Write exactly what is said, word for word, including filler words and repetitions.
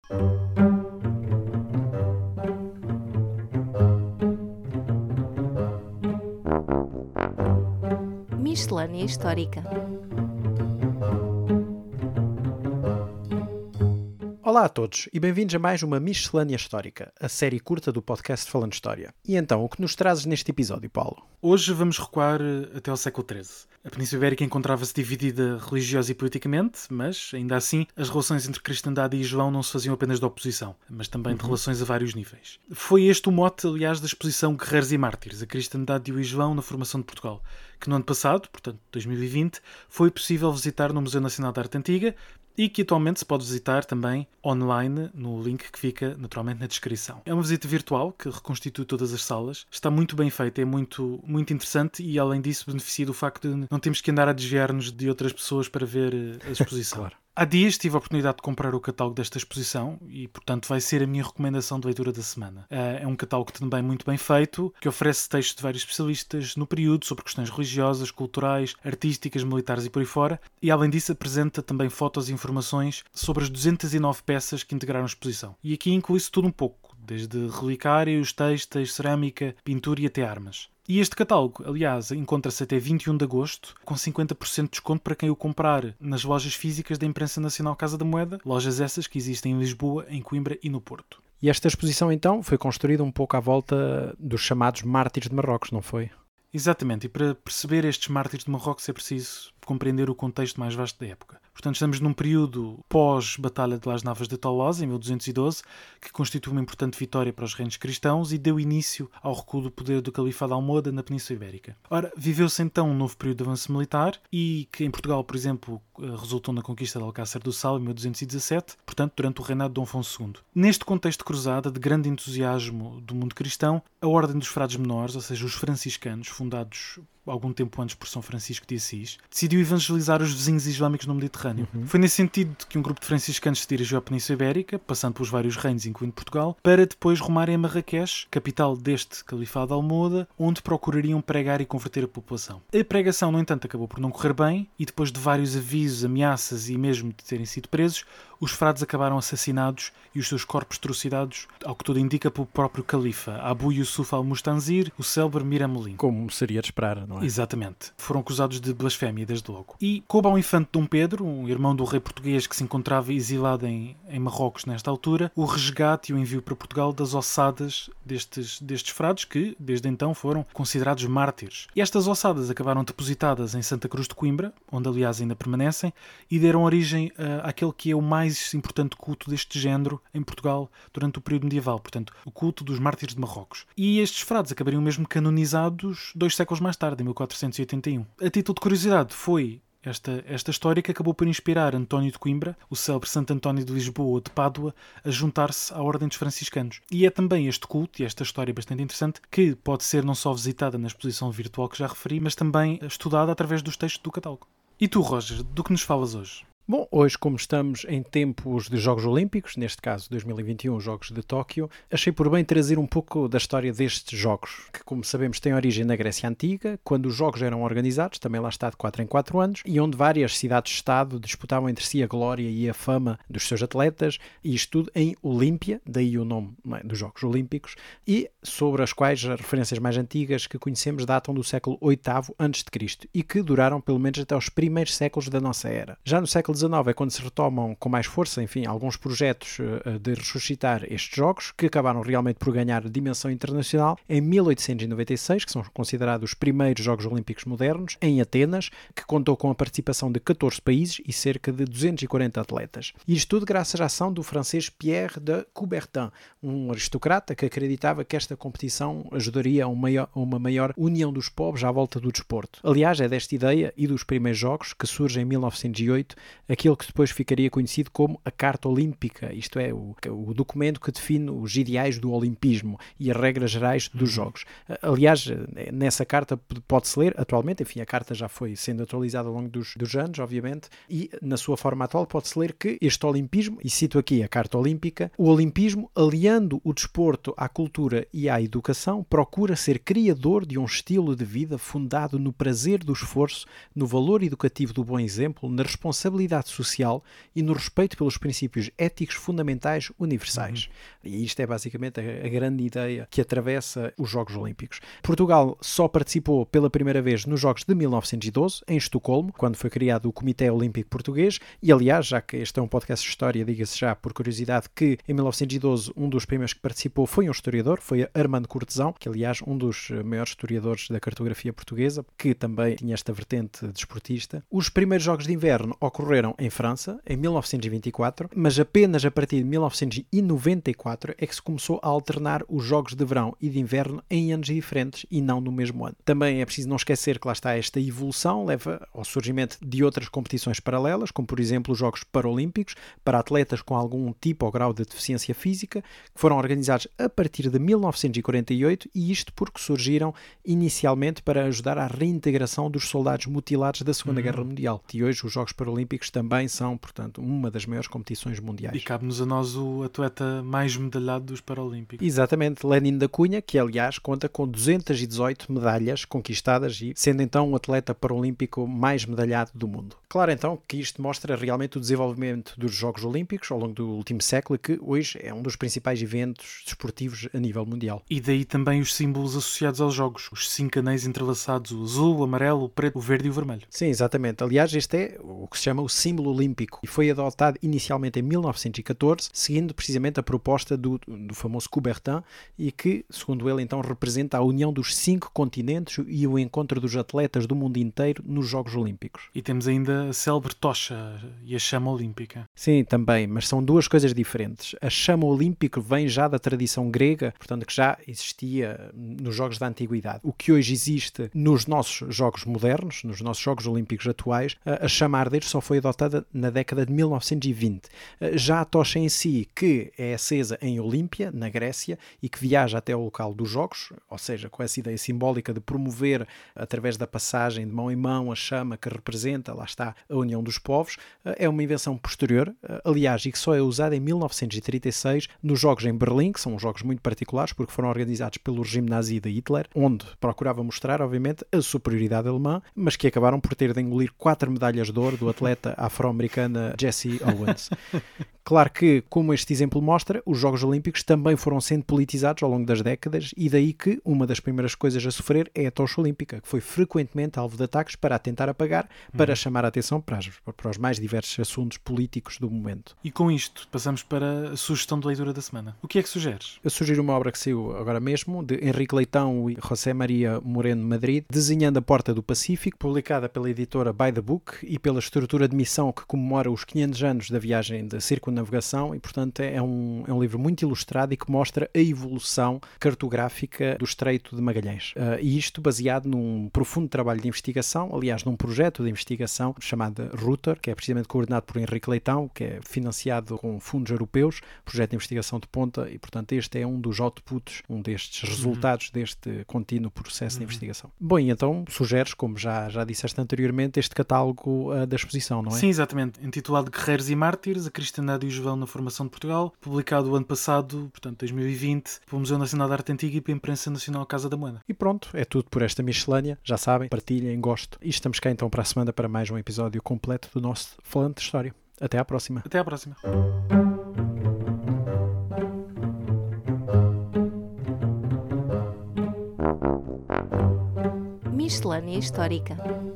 Miscelânea Histórica. Olá a todos e bem-vindos a mais uma Miscelânea Histórica, a série curta do podcast Falando História. E então, o que nos trazes neste episódio, Paulo? Hoje vamos recuar até ao século treze. A Península Ibérica encontrava-se dividida religiosa e politicamente, mas, ainda assim, as relações entre cristandade e islão não se faziam apenas de oposição, mas também de uhum. relações a vários níveis. Foi este o mote, aliás, da exposição Guerreiros e Mártires, a cristandade e o islão na formação de Portugal, que no ano passado, portanto dois mil e vinte, foi possível visitar no Museu Nacional de Arte Antiga e que atualmente se pode visitar também online no link que fica naturalmente na descrição. É uma visita virtual que reconstitui todas as salas, está muito bem feita, é muito, muito interessante e além disso beneficia do facto de não termos que andar a desviar-nos de outras pessoas para ver a exposição. Claro. Há dias tive a oportunidade de comprar o catálogo desta exposição e, portanto, vai ser a minha recomendação de leitura da semana. É um catálogo também muito bem feito, que oferece textos de vários especialistas no período sobre questões religiosas, culturais, artísticas, militares e por aí fora. E, além disso, apresenta também fotos e informações sobre as duzentas e nove peças que integraram a exposição. E aqui inclui-se tudo um pouco, desde relicários, têxteis, cerâmica, pintura e até armas. E este catálogo, aliás, encontra-se até vinte e um de agosto, com cinquenta por cento de desconto para quem o comprar nas lojas físicas da Imprensa Nacional Casa da Moeda, lojas essas que existem em Lisboa, em Coimbra e no Porto. E esta exposição, então, foi construída um pouco à volta dos chamados Mártires de Marrocos, não foi? Exatamente, e para perceber estes Mártires de Marrocos é preciso compreender o contexto mais vasto da época. Portanto, estamos num período pós-Batalha de Las Navas de Tolosa, em mil duzentos e doze, que constitui uma importante vitória para os reinos cristãos e deu início ao recuo do poder do Califado Almohade na Península Ibérica. Ora, viveu-se então um novo período de avanço militar e que em Portugal, por exemplo, resultou na conquista de Alcácer do Sal em mil duzentos e dezassete, portanto, durante o reinado de Dom Afonso segundo. Neste contexto de cruzada, de grande entusiasmo do mundo cristão, a Ordem dos Frades Menores, ou seja, os franciscanos, fundados algum tempo antes por São Francisco de Assis, decidiu evangelizar os vizinhos islâmicos no Mediterrâneo. Uhum. Foi nesse sentido que um grupo de franciscanos se dirigiu à Península Ibérica, passando pelos vários reinos, incluindo Portugal, para depois rumarem a Marrakech, capital deste Califado Almohade, onde procurariam pregar e converter a população. A pregação, no entanto, acabou por não correr bem, e depois de vários avisos, ameaças e mesmo de terem sido presos, os frades acabaram assassinados e os seus corpos trucidados, ao que tudo indica, pelo próprio califa, Abu Yusuf al-Mustanzir, o célebre Miramelin. Como seria de esperar, não é? Exatamente. Foram acusados de blasfémia, desde logo. E coube ao infante Dom Pedro, um irmão do rei português que se encontrava exilado em, em Marrocos nesta altura, o resgate e o envio para Portugal das ossadas destes, destes frades que, desde então, foram considerados mártires. E estas ossadas acabaram depositadas em Santa Cruz de Coimbra, onde aliás ainda permanecem, e deram origem uh, àquele que é o mais importante culto deste género em Portugal durante o período medieval, portanto, o culto dos mártires de Marrocos. E estes frades acabariam mesmo canonizados dois séculos mais tarde, em mil quatrocentos e oitenta e um. A título de curiosidade, foi esta, esta história que acabou por inspirar António de Coimbra, o célebre Santo António de Lisboa ou de Pádua, a juntar-se à Ordem dos Franciscanos. E é também este culto, e esta história bastante interessante, que pode ser não só visitada na exposição virtual que já referi, mas também estudada através dos textos do catálogo. E tu, Roger, do que nos falas hoje? Bom, hoje, como estamos em tempos de Jogos Olímpicos, neste caso dois mil e vinte e um, Jogos de Tóquio, achei por bem trazer um pouco da história destes Jogos, que, como sabemos, têm origem na Grécia Antiga, quando os Jogos eram organizados, também lá está de quatro em quatro anos, e onde várias cidades-estado disputavam entre si a glória e a fama dos seus atletas, e isto tudo em Olímpia, daí o nome, não é, dos Jogos Olímpicos, e sobre as quais as referências mais antigas que conhecemos datam do século oitavo antes de Cristo, e que duraram pelo menos até os primeiros séculos da nossa era. Já no século dezanove é quando se retomam com mais força, enfim, alguns projetos uh, de ressuscitar estes jogos, que acabaram realmente por ganhar dimensão internacional em mil oitocentos e noventa e seis, que são considerados os primeiros Jogos Olímpicos modernos, em Atenas, que contou com a participação de catorze países e cerca de duzentos e quarenta atletas. E isto tudo graças à ação do francês Pierre de Coubertin, um aristocrata que acreditava que esta competição ajudaria a uma maior, uma maior união dos povos à volta do desporto. Aliás, é desta ideia e dos primeiros jogos que surge em mil novecentos e oito aquele que depois ficaria conhecido como a Carta Olímpica, isto é, o, o documento que define os ideais do olimpismo e as regras gerais dos jogos. Aliás, nessa carta pode-se ler atualmente, enfim, a carta já foi sendo atualizada ao longo dos, dos anos, obviamente, e na sua forma atual pode-se ler que este olimpismo, e cito aqui a Carta Olímpica, o olimpismo, aliando o desporto à cultura e à educação, procura ser criador de um estilo de vida fundado no prazer do esforço, no valor educativo do bom exemplo, na responsabilidade mobilidade social e no respeito pelos princípios éticos fundamentais universais. Uhum. E isto é basicamente a, a grande ideia que atravessa os Jogos Olímpicos. Portugal só participou pela primeira vez nos Jogos de mil novecentos e doze, em Estocolmo, quando foi criado o Comitê Olímpico Português, e aliás, já que este é um podcast de história, diga-se já por curiosidade que em mil novecentos e doze um dos primeiros que participou foi um historiador, foi Armando Cortesão, que aliás um dos maiores historiadores da cartografia portuguesa, que também tinha esta vertente desportista. Os primeiros Jogos de Inverno ocorreram em França, em mil novecentos e vinte e quatro, mas apenas a partir de mil novecentos e noventa e quatro é que se começou a alternar os Jogos de Verão e de Inverno em anos diferentes e não no mesmo ano. Também é preciso não esquecer que lá está esta evolução, leva ao surgimento de outras competições paralelas, como por exemplo os Jogos Paralímpicos, para atletas com algum tipo ou grau de deficiência física, que foram organizados a partir de mil novecentos e quarenta e oito, e isto porque surgiram inicialmente para ajudar à reintegração dos soldados mutilados da Segunda uhum. Guerra Mundial. E hoje os Jogos Paralímpicos também são, portanto, uma das maiores competições mundiais. E cabe-nos a nós o atleta mais medalhado dos Paralímpicos. Exatamente, Lénin da Cunha, que aliás conta com duzentas e dezoito medalhas conquistadas e sendo então o atleta paralímpico mais medalhado do mundo. Claro então que isto mostra realmente o desenvolvimento dos Jogos Olímpicos ao longo do último século, que hoje é um dos principais eventos desportivos a nível mundial. E daí também os símbolos associados aos Jogos, os cinco anéis entrelaçados, o azul, o amarelo, o preto, o verde e o vermelho. Sim, exatamente. Aliás, este é o que se chama o símbolo olímpico e foi adotado inicialmente em mil novecentos e catorze, seguindo precisamente a proposta do, do famoso Coubertin, e que, segundo ele, então representa a união dos cinco continentes e o encontro dos atletas do mundo inteiro nos Jogos Olímpicos. E temos ainda a célebre tocha e a chama olímpica. Sim, também, mas são duas coisas diferentes. A chama olímpica vem já da tradição grega, portanto que já existia nos Jogos da Antiguidade. O que hoje existe nos nossos Jogos modernos, nos nossos Jogos Olímpicos atuais, a chama a arder só foi adotada na década de mil novecentos e vinte. Já a tocha em si, que é acesa em Olímpia, na Grécia, e que viaja até o local dos Jogos, ou seja, com essa ideia simbólica de promover, através da passagem de mão em mão, a chama que representa, lá está, a união dos povos, é uma invenção posterior, aliás, e que só é usada em mil novecentos e trinta e seis nos Jogos em Berlim, que são jogos muito particulares porque foram organizados pelo regime nazi de Hitler, onde procurava mostrar, obviamente, a superioridade alemã, mas que acabaram por ter de engolir quatro medalhas de ouro do atleta afro-americana Jesse Owens. Claro que, como este exemplo mostra, os Jogos Olímpicos também foram sendo politizados ao longo das décadas e daí que uma das primeiras coisas a sofrer é a tocha olímpica, que foi frequentemente alvo de ataques para a tentar apagar, para uhum. chamar a atenção para, as, para os mais diversos assuntos políticos do momento. E com isto, passamos para a sugestão de leitura da semana. O que é que sugeres? Eu sugiro uma obra que saiu agora mesmo, de Henrique Leitão e José Maria Moreno Madrid, Desenhando a Porta do Pacífico, publicada pela editora By the Book e pela estrutura de missão que comemora os quinhentos anos da viagem de circunnavegação, e portanto é um, é um livro muito ilustrado e que mostra a evolução cartográfica do Estreito de Magalhães. Uh, e isto baseado num profundo trabalho de investigação, aliás num projeto de investigação chamado Router, que é precisamente coordenado por Henrique Leitão, que é financiado com fundos europeus, projeto de investigação de ponta, e portanto este é um dos outputs, um destes resultados uhum. deste contínuo processo uhum. de investigação. Bom, e então sugeres, como já, já disseste anteriormente, este catálogo uh, da exposição, não é? Sim, exatamente. Intitulado Guerreiros e Mártires, a Cristandade e o Jovão na Formação de Portugal, publicado o ano passado, portanto dois mil e vinte, pelo Museu Nacional de Arte Antiga e pela Imprensa Nacional Casa da Moeda. E pronto, é tudo por esta miscelânea. Já sabem, partilhem, gosto. E estamos cá então para a semana para mais um episódio completo do nosso Falando de História. Até à próxima. Até à próxima. Miscelânea Histórica.